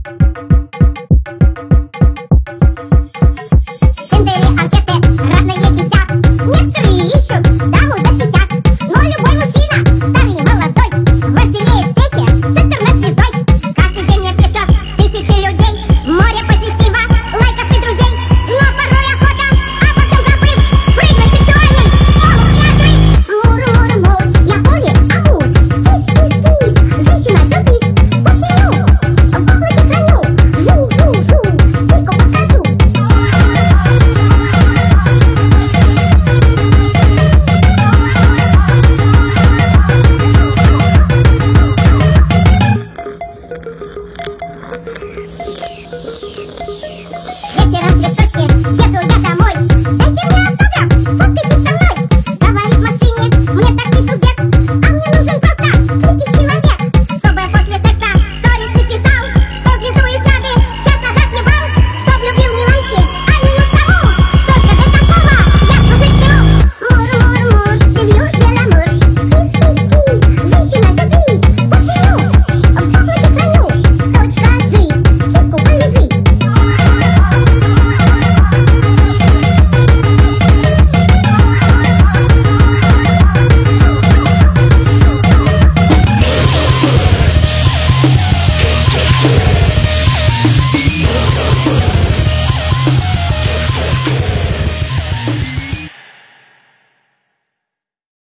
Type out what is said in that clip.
Тендеры, анкеты, разные висят. Некоторые ищут даму за 50. Но любой мужчина, старый, молодой, вожделеет встречи с интернет-звездой. Каждый день мне пишет тысячи людей, море позитива, лайков и друзей. Но порой охота, обо всем забыв, прыгнуть сексуальный омут и отрыв. Мур-мур-мур, я Оли, амур. Кис-кис-кис, женщина, забись. Покину, в облаке храню. Жу-жу-жу, киску покажу. Вечером цветочки, еду я домой. Дайте мне автограф, сфоткайтесь со мной. Говорит в машине, мне так